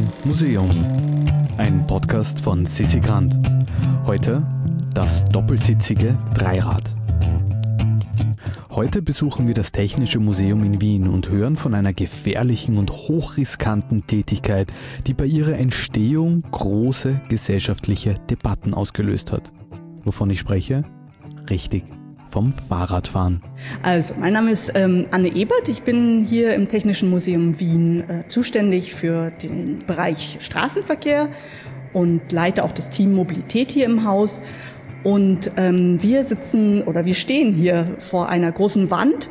Museum, ein Podcast von Sissi Grant. Heute das doppelsitzige Dreirad. Heute besuchen wir das Technische Museum in Wien und hören von einer gefährlichen und hochriskanten Tätigkeit, die bei ihrer Entstehung große gesellschaftliche Debatten ausgelöst hat. Wovon ich spreche? Richtig, vom Fahrradfahren. Also, mein Name ist Anne Ebert. Ich bin hier im Technischen Museum Wien zuständig für den Bereich Straßenverkehr und leite auch das Team Mobilität hier im Haus. Und wir stehen hier vor einer großen Wand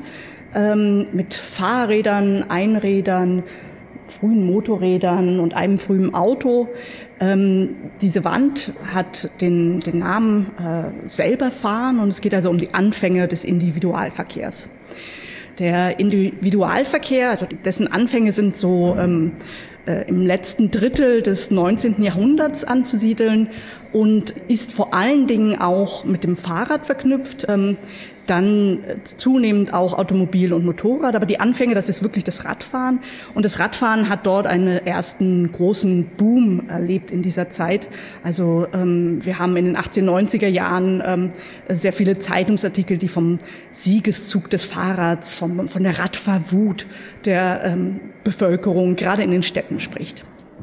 mit Fahrrädern, Einrädern, frühen Motorrädern und einem frühen Auto. Diese Wand hat den Namen selber fahren, und es geht also um die Anfänge des Individualverkehrs. Der Individualverkehr, also dessen Anfänge sind so im letzten Drittel des 19. Jahrhunderts anzusiedeln und ist vor allen Dingen auch mit dem Fahrrad verknüpft, dann zunehmend auch Automobil und Motorrad. Aber die Anfänge, das ist wirklich das Radfahren. Und das Radfahren hat dort einen ersten großen Boom erlebt in dieser Zeit. Also wir haben in den 1890er Jahren sehr viele Zeitungsartikel, die vom Siegeszug des Fahrrads, von der Radfahrwut der Bevölkerung gerade in den Städten spricht.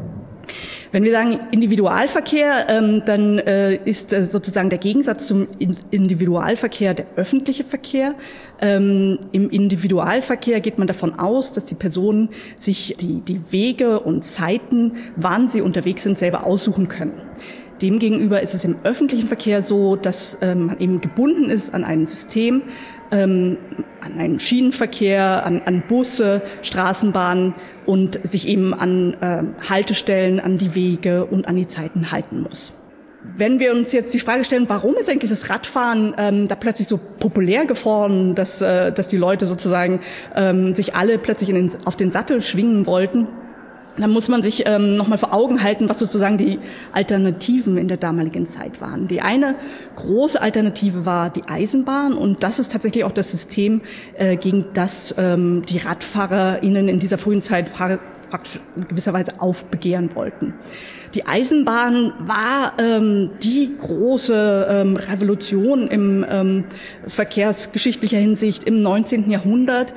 Wenn wir sagen Individualverkehr, dann ist sozusagen der Gegensatz zum Individualverkehr der öffentliche Verkehr. Im Individualverkehr geht man davon aus, dass die Personen sich die Wege und Zeiten, wann sie unterwegs sind, selber aussuchen können. Demgegenüber ist es im öffentlichen Verkehr so, dass man eben gebunden ist an ein System, an einen Schienenverkehr, an Busse, Straßenbahnen und sich eben an Haltestellen, an die Wege und an die Zeiten halten muss. Wenn wir uns jetzt die Frage stellen, warum ist eigentlich das Radfahren da plötzlich so populär geworden, dass die Leute sozusagen sich alle plötzlich auf den Sattel schwingen wollten, dann muss man sich nochmal vor Augen halten, was sozusagen die Alternativen in der damaligen Zeit waren. Die eine große Alternative war die Eisenbahn, und das ist tatsächlich auch das System, gegen das die RadfahrerInnen in dieser frühen Zeit praktisch in gewisser Weise aufbegehren wollten. Die Eisenbahn war die große Revolution im verkehrsgeschichtlicher Hinsicht im 19. Jahrhundert.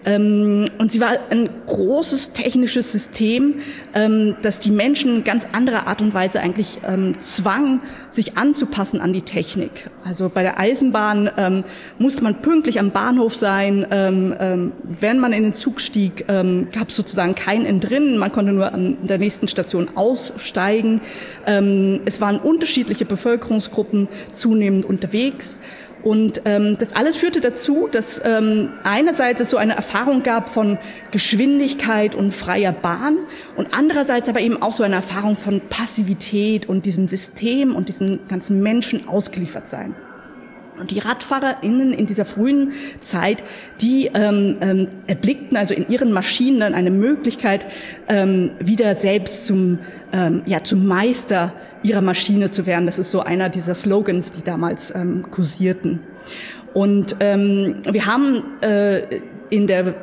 Und sie war ein großes technisches System, das die Menschen in ganz anderer Art und Weise eigentlich zwang, sich anzupassen an die Technik. Also bei der Eisenbahn musste man pünktlich am Bahnhof sein. Wenn man in den Zug stieg, gab es sozusagen kein Entrinnen. Man konnte nur an der nächsten Station aussteigen. Es waren unterschiedliche Bevölkerungsgruppen zunehmend unterwegs. Und das alles führte dazu, dass einerseits es so eine Erfahrung gab von Geschwindigkeit und freier Bahn und andererseits aber eben auch so eine Erfahrung von Passivität und diesem System und diesen ganzen Menschen ausgeliefert sein. Und die RadfahrerInnen in dieser frühen Zeit, die erblickten also in ihren Maschinen dann eine Möglichkeit, wieder selbst zum Meister ihrer Maschine zu werden. Das ist so einer dieser Slogans, die damals kursierten. Und wir haben in der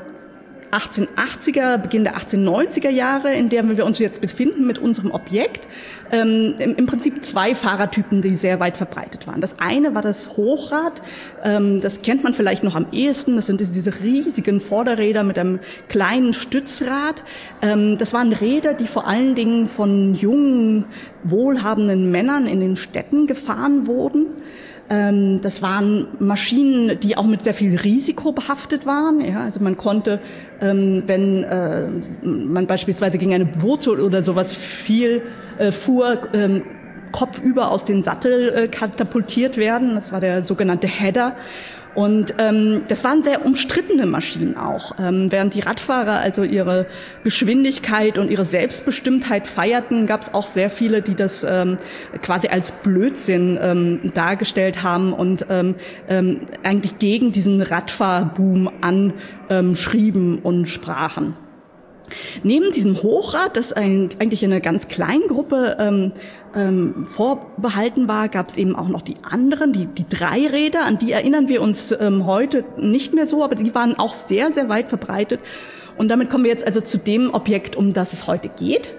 1880er, Beginn der 1890er Jahre, in der wir uns jetzt befinden mit unserem Objekt, im Prinzip zwei Fahrertypen, die sehr weit verbreitet waren. Das eine war das Hochrad, das kennt man vielleicht noch am ehesten, das sind diese riesigen Vorderräder mit einem kleinen Stützrad. Das waren Räder, die vor allen Dingen von jungen, wohlhabenden Männern in den Städten gefahren wurden. Das waren Maschinen, die auch mit sehr viel Risiko behaftet waren. Ja, also man konnte, wenn man beispielsweise gegen eine Wurzel oder sowas fuhr, kopfüber aus dem Sattel katapultiert werden. Das war der sogenannte Header. Und das waren sehr umstrittene Maschinen auch. Während die Radfahrer also ihre Geschwindigkeit und ihre Selbstbestimmtheit feierten, gab es auch sehr viele, die das quasi als Blödsinn dargestellt haben und eigentlich gegen diesen Radfahrboom anschrieben und sprachen. Neben diesem Hochrad, das eigentlich in einer ganz kleinen Gruppe vorbehalten war, gab es eben auch noch die anderen, die Dreiräder, an die erinnern wir uns heute nicht mehr so, aber die waren auch sehr, sehr weit verbreitet. Und damit kommen wir jetzt also zu dem Objekt, um das es heute geht.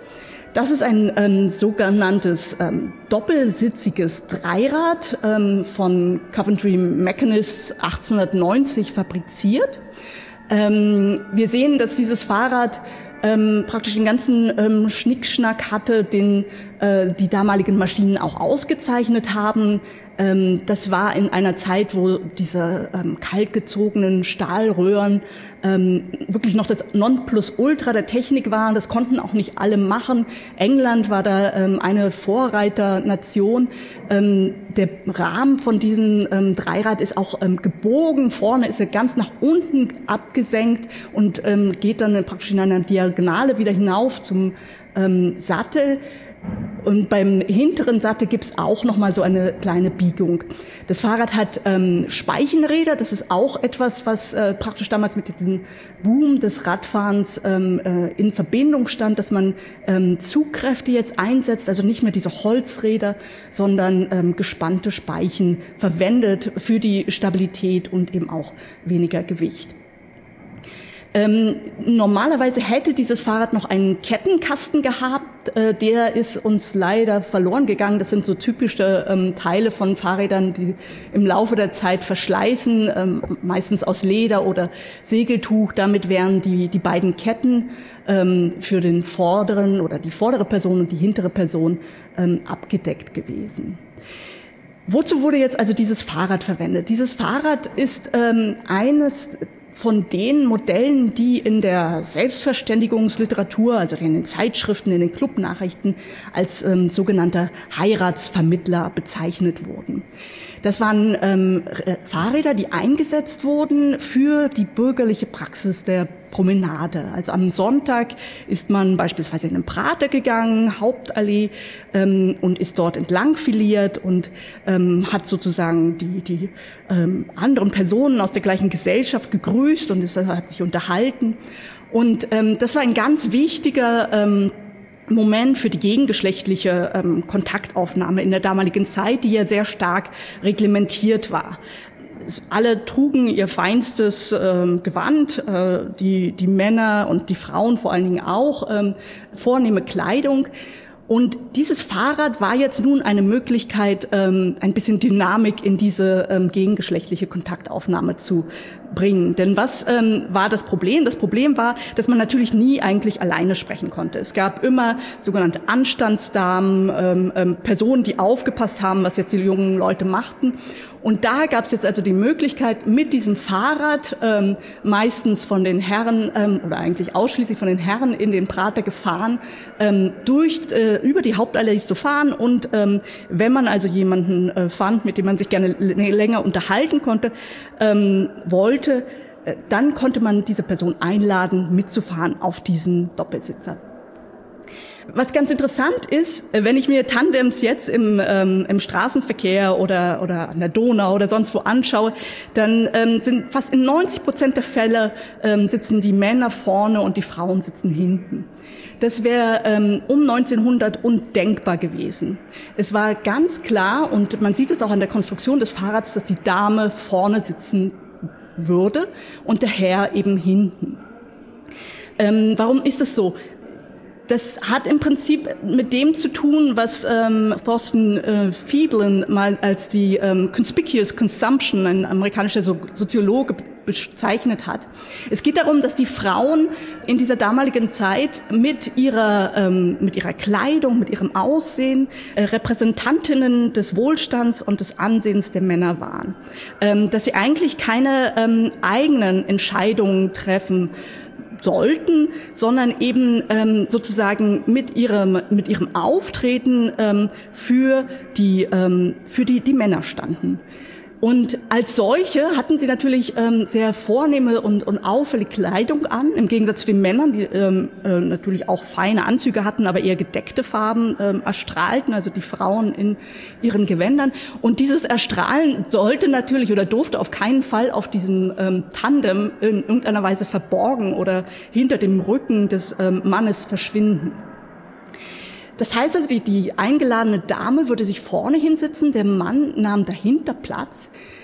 Das ist ein sogenanntes doppelsitziges Dreirad von Coventry Mechanists 1890 fabriziert. Wir sehen, dass dieses Fahrrad praktisch den ganzen Schnickschnack hatte, den die damaligen Maschinen auch ausgezeichnet haben. Das war in einer Zeit, wo diese kaltgezogenen Stahlröhren wirklich noch das Nonplusultra der Technik waren. Das konnten auch nicht alle machen. England war da eine Vorreiternation. Der Rahmen von diesem Dreirad ist auch gebogen. Vorne ist er ganz nach unten abgesenkt und geht dann praktisch in einer Diagonale wieder hinauf zum Sattel. Und beim hinteren Sattel gibt's auch noch mal so eine kleine Biegung. Das Fahrrad hat Speichenräder. Das ist auch etwas, was praktisch damals mit diesem Boom des Radfahrens in Verbindung stand, dass man Zugkräfte jetzt einsetzt, also nicht mehr diese Holzräder, sondern gespannte Speichen verwendet für die Stabilität und eben auch weniger Gewicht. Normalerweise hätte dieses Fahrrad noch einen Kettenkasten gehabt, der ist uns leider verloren gegangen. Das sind so typische Teile von Fahrrädern, die im Laufe der Zeit verschleißen, meistens aus Leder oder Segeltuch. Damit wären die beiden Ketten für den vorderen oder die vordere Person und die hintere Person abgedeckt gewesen. Wozu wurde jetzt also dieses Fahrrad verwendet? Dieses Fahrrad ist eines von den Modellen, die in der Selbstverständigungsliteratur, also in den Zeitschriften, in den Clubnachrichten als sogenannter Heiratsvermittler bezeichnet wurden. Das waren Fahrräder, die eingesetzt wurden für die bürgerliche Praxis der Promenade. Also am Sonntag ist man beispielsweise in den Prater gegangen, Hauptallee, und ist dort entlang filiert und hat sozusagen die anderen Personen aus der gleichen Gesellschaft gegrüßt und hat sich unterhalten. Und das war ein ganz wichtiger Moment für die gegengeschlechtliche Kontaktaufnahme in der damaligen Zeit, die ja sehr stark reglementiert war. Alle trugen ihr feinstes Gewand, die Männer und die Frauen vor allen Dingen auch, vornehme Kleidung. Und dieses Fahrrad war jetzt nun eine Möglichkeit, ein bisschen Dynamik in diese gegengeschlechtliche Kontaktaufnahme zu bringen. Denn was war das Problem? Das Problem war, dass man natürlich nie eigentlich alleine sprechen konnte. Es gab immer sogenannte Anstandsdamen, Personen, die aufgepasst haben, was jetzt die jungen Leute machten. Und da gab es jetzt also die Möglichkeit, mit diesem Fahrrad meistens von den Herren oder eigentlich ausschließlich von den Herren in den Prater gefahren, über die Hauptallee zu fahren. Und wenn man also jemanden fand, mit dem man sich gerne länger unterhalten konnte, wollte, dann konnte man diese Person einladen, mitzufahren auf diesen Doppelsitzer. Was ganz interessant ist, wenn ich mir Tandems jetzt im Straßenverkehr oder an der Donau oder sonst wo anschaue, dann sind fast in 90% der Fälle sitzen die Männer vorne und die Frauen sitzen hinten. Das wäre um 1900 undenkbar gewesen. Es war ganz klar, und man sieht es auch an der Konstruktion des Fahrrads, dass die Dame vorne sitzen würde und der Herr eben hinten. Warum ist das so? Das hat im Prinzip mit dem zu tun, was Thorsten Veblen mal als die Conspicuous Consumption, ein amerikanischer Soziologe, bezeichnet hat. Es geht darum, dass die Frauen in dieser damaligen Zeit mit ihrer Kleidung, mit ihrem Aussehen Repräsentantinnen des Wohlstands und des Ansehens der Männer waren. Dass sie eigentlich keine eigenen Entscheidungen treffen sollten, sondern eben sozusagen mit ihrem Auftreten für die Männer standen. Und als solche hatten sie natürlich sehr vornehme und auffällige Kleidung an, im Gegensatz zu den Männern, die natürlich auch feine Anzüge hatten, aber eher gedeckte Farben erstrahlten, also die Frauen in ihren Gewändern. Und dieses Erstrahlen sollte natürlich oder durfte auf keinen Fall auf diesem Tandem in irgendeiner Weise verborgen oder hinter dem Rücken des Mannes verschwinden. Das heißt also, die eingeladene Dame würde sich vorne hinsitzen, der Mann nahm dahinter Platz.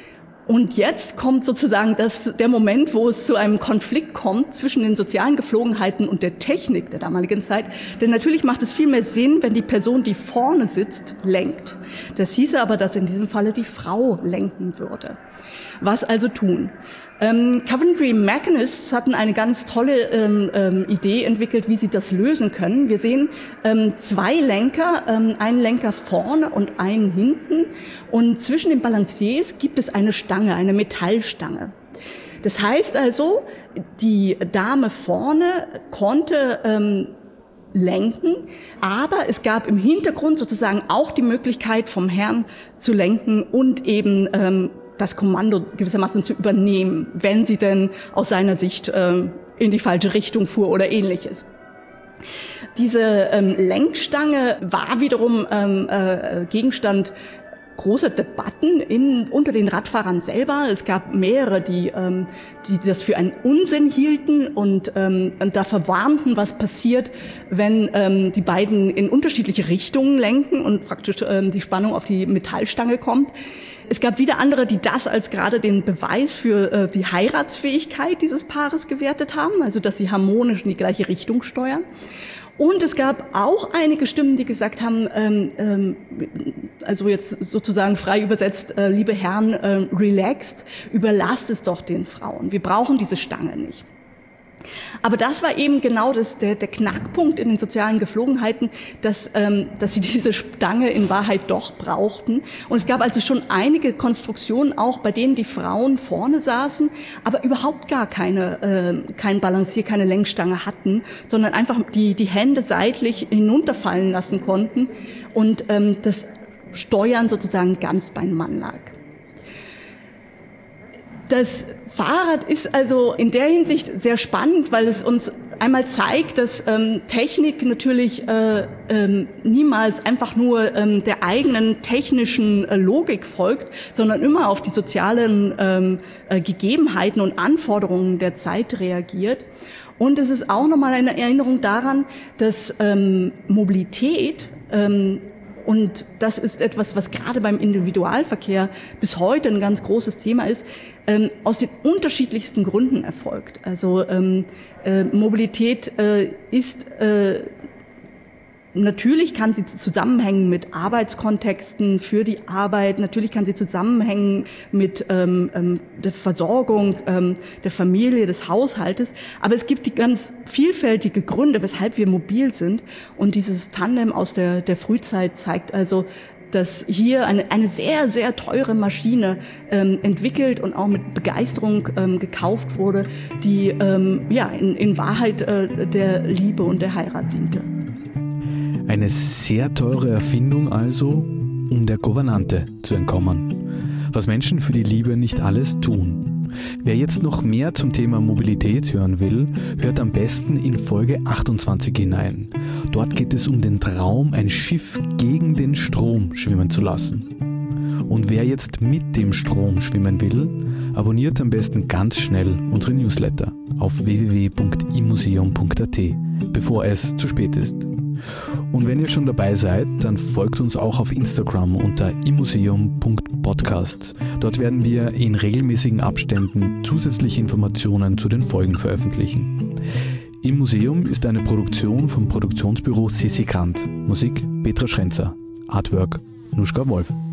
Und jetzt kommt sozusagen der Moment, wo es zu einem Konflikt kommt zwischen den sozialen Geflogenheiten und der Technik der damaligen Zeit. Denn natürlich macht es viel mehr Sinn, wenn die Person, die vorne sitzt, lenkt. Das hieße aber, dass in diesem Falle die Frau lenken würde. Was also tun? Coventry Mechanists hatten eine ganz tolle Idee entwickelt, wie sie das lösen können. Wir sehen 2 Lenker, einen Lenker vorne und einen hinten. Und zwischen den Balanciers gibt es eine Stange, eine Metallstange. Das heißt also, die Dame vorne konnte lenken, aber es gab im Hintergrund sozusagen auch die Möglichkeit, vom Herrn zu lenken und eben das Kommando gewissermaßen zu übernehmen, wenn sie denn aus seiner Sicht in die falsche Richtung fuhr oder Ähnliches. Diese Lenkstange war wiederum Gegenstand großer Debatten unter den Radfahrern selber. Es gab mehrere, die das für einen Unsinn hielten und davor warnten, was passiert, wenn die beiden in unterschiedliche Richtungen lenken und praktisch die Spannung auf die Metallstange kommt. Es gab wieder andere, die das als gerade den Beweis für die Heiratsfähigkeit dieses Paares gewertet haben, also dass sie harmonisch in die gleiche Richtung steuern. Und es gab auch einige Stimmen, die gesagt haben, also jetzt sozusagen frei übersetzt, liebe Herren, relaxed, überlasst es doch den Frauen. Wir brauchen diese Stange nicht. Aber das war eben genau der Knackpunkt in den sozialen Geflogenheiten, dass sie diese Stange in Wahrheit doch brauchten. Und es gab also schon einige Konstruktionen auch, bei denen die Frauen vorne saßen, aber überhaupt gar kein Balancier, keine Lenkstange hatten, sondern einfach die Hände seitlich hinunterfallen lassen konnten und das Steuern sozusagen ganz beim Mann lag. Das Fahrrad ist also in der Hinsicht sehr spannend, weil es uns einmal zeigt, dass Technik natürlich niemals einfach nur der eigenen technischen Logik folgt, sondern immer auf die sozialen Gegebenheiten und Anforderungen der Zeit reagiert. Und es ist auch nochmal eine Erinnerung daran, dass Mobilität und das ist etwas, was gerade beim Individualverkehr bis heute ein ganz großes Thema ist, aus den unterschiedlichsten Gründen erfolgt. Also Mobilität ist natürlich kann sie zusammenhängen mit Arbeitskontexten für die Arbeit, natürlich kann sie zusammenhängen mit der Versorgung der Familie, des Haushaltes, aber es gibt die ganz vielfältige Gründe, weshalb wir mobil sind, und dieses Tandem aus der Frühzeit zeigt also, dass hier eine sehr, sehr teure Maschine entwickelt und auch mit Begeisterung gekauft wurde, die in Wahrheit der Liebe und der Heirat diente. Eine sehr teure Erfindung also, um der Gouvernante zu entkommen. Was Menschen für die Liebe nicht alles tun. Wer jetzt noch mehr zum Thema Mobilität hören will, hört am besten in Folge 28 hinein. Dort geht es um den Traum, ein Schiff gegen den Strom schwimmen zu lassen. Und wer jetzt mit dem Strom schwimmen will, abonniert am besten ganz schnell unsere Newsletter auf www.imuseum.at, bevor es zu spät ist. Und wenn ihr schon dabei seid, dann folgt uns auch auf Instagram unter imuseum.podcast. Dort werden wir in regelmäßigen Abständen zusätzliche Informationen zu den Folgen veröffentlichen. Im Museum ist eine Produktion vom Produktionsbüro Sissi Grant. Musik Petra Schrenzer. Artwork Nuschka Wolf.